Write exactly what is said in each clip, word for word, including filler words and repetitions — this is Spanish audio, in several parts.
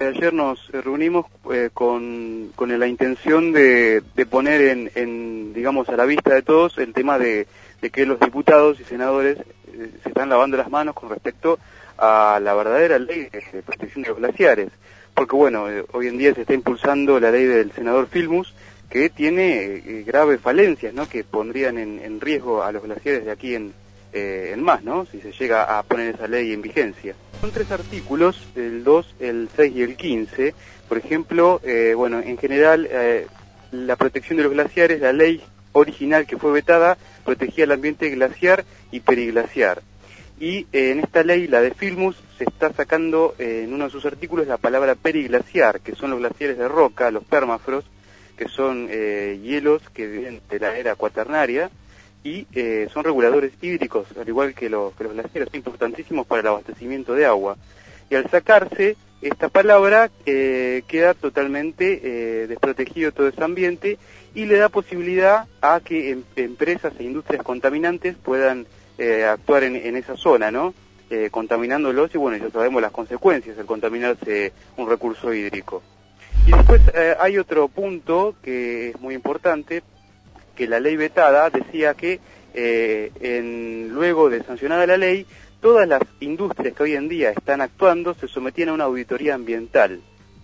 ayer nos reunimos eh, con, con la intención de, de poner en, en, digamos, a la vista de todos el tema de, de que los diputados y senadores eh, se están lavando las manos con respecto a la verdadera ley de protección de los glaciares. Porque bueno, eh, hoy en día se está impulsando la ley del senador Filmus, que tiene eh, graves falencias, ¿no?, que pondrían en, en riesgo a los glaciares de aquí en, eh, en más, ¿no?, si se llega a poner esa ley en vigencia. Son tres artículos, el dos, el seis y el quince. Por ejemplo, eh, bueno, en general, eh, la protección de los glaciares, la ley original que fue vetada, protegía el ambiente glaciar y periglaciar. Y eh, en esta ley, la de Filmus, se está sacando eh, en uno de sus artículos la palabra periglaciar, que son los glaciares de roca, los permafrost, que son eh, hielos que vienen de la era cuaternaria, y eh, son reguladores hídricos, al igual que los, que los glaciares, son importantísimos para el abastecimiento de agua. Y al sacarse esta palabra, eh, queda totalmente eh, desprotegido todo ese ambiente y le da posibilidad a que em, empresas e industrias contaminantes puedan eh, actuar en, en esa zona, ¿no? Eh, contaminándolos, y bueno, ya sabemos las consecuencias al contaminarse un recurso hídrico. Y después eh, hay otro punto que es muy importante, que la ley vetada decía que eh, en, luego de sancionada la ley, todas las industrias que hoy en día están actuando se sometían a una auditoría ambiental.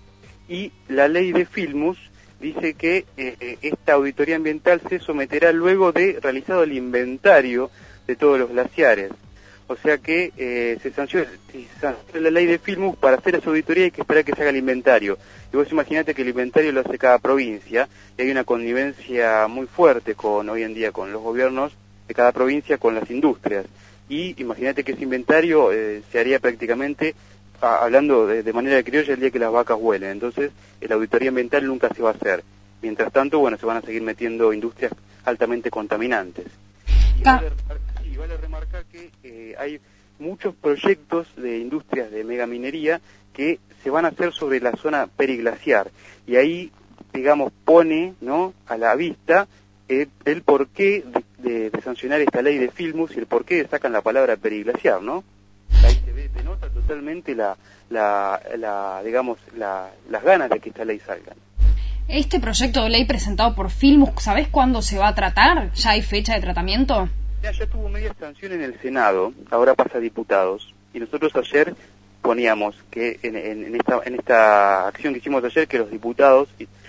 Y la ley de Filmus dice que eh, esta auditoría ambiental se someterá luego de realizado el inventario de todos los glaciares. O sea que eh, se sanciona, se sanciona la ley de Filmus. Para hacer esa auditoría hay que esperar que se haga el inventario. Y vos imaginate que el inventario lo hace cada provincia, y hay una connivencia muy fuerte con hoy en día con los gobiernos de cada provincia, con las industrias. Y imagínate que ese inventario eh, se haría prácticamente, a, hablando de, de manera criolla, el día que las vacas huelen. Entonces, la auditoría ambiental nunca se va a hacer. Mientras tanto, bueno, se van a seguir metiendo industrias altamente contaminantes. Y vale, y vale remarcar que eh, hay muchos proyectos de industrias de megaminería que se van a hacer sobre la zona periglaciar, y ahí, digamos, pone, ¿no?, a la vista eh, el porqué de, de, de sancionar esta ley de Filmus y el porqué sacan la palabra periglaciar, ¿no? Ahí se ve, se nota totalmente la, la, la digamos, la, las ganas de que esta ley salga. Este proyecto de ley presentado por Filmus, ¿sabés cuándo se va a tratar? ¿Ya hay fecha de tratamiento? Ya, ya tuvo media sanción en el Senado, ahora pasa a diputados, y nosotros ayer poníamos que en, en, en, esta, en esta acción que hicimos ayer, que los diputados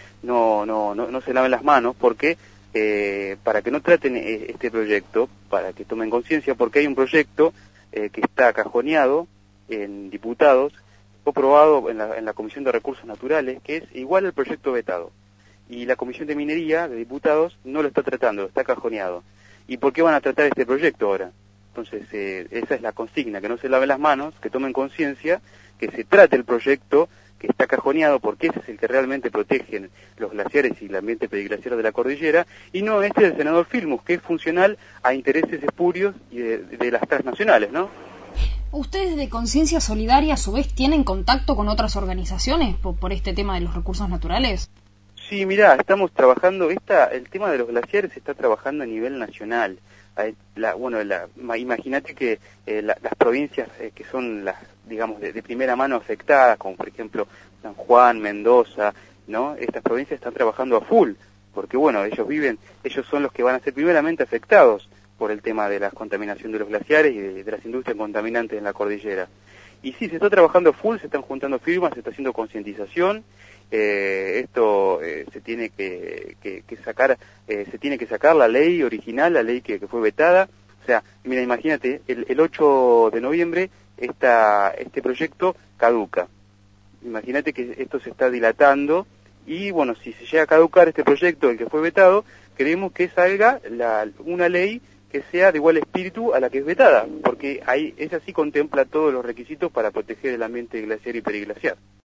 no, no, no, no se laven las manos, porque eh, para que no traten este proyecto, para que tomen conciencia, porque hay un proyecto eh, que está cajoneado en diputados, fue aprobado en la, en la Comisión de Recursos Naturales, que es igual al proyecto vetado, y la Comisión de Minería de Diputados no lo está tratando, está cajoneado. ¿Y por qué van a tratar este proyecto ahora? Entonces, eh, esa es la consigna, que no se laven las manos, que tomen conciencia, que se trate el proyecto que está cajoneado, porque ese es el que realmente protege los glaciares y el ambiente periglaciar de la cordillera, y no este del senador Filmus, que es funcional a intereses espurios y de, de las transnacionales, ¿no? ¿Ustedes de Conciencia Solidaria, a su vez, tienen contacto con otras organizaciones por, por este tema de los recursos naturales? Sí, mirá, estamos trabajando, esta, el tema de los glaciares se está trabajando a nivel nacional. La, bueno, la, imagínate que eh, la, las provincias eh, que son las, digamos, de, de primera mano afectadas, como por ejemplo San Juan, Mendoza, ¿no? Estas provincias están trabajando a full, porque bueno, ellos viven, ellos son los que van a ser primeramente afectados por el tema de la contaminación de los glaciares y de, de las industrias contaminantes en la cordillera. Y sí, se está trabajando a full, se están juntando firmas, se está haciendo concientización. Eh, esto eh, se tiene que, que, que sacar, eh, se tiene que sacar la ley original, la ley que, que fue vetada. O sea, mira, imagínate, el, el ocho de noviembre esta, este proyecto caduca. Imagínate que esto se está dilatando y bueno, si se llega a caducar este proyecto, el que fue vetado, queremos que salga la, una ley que sea de igual espíritu a la que es vetada, porque ahí esa sí contempla todos los requisitos para proteger el ambiente glaciar y periglaciar.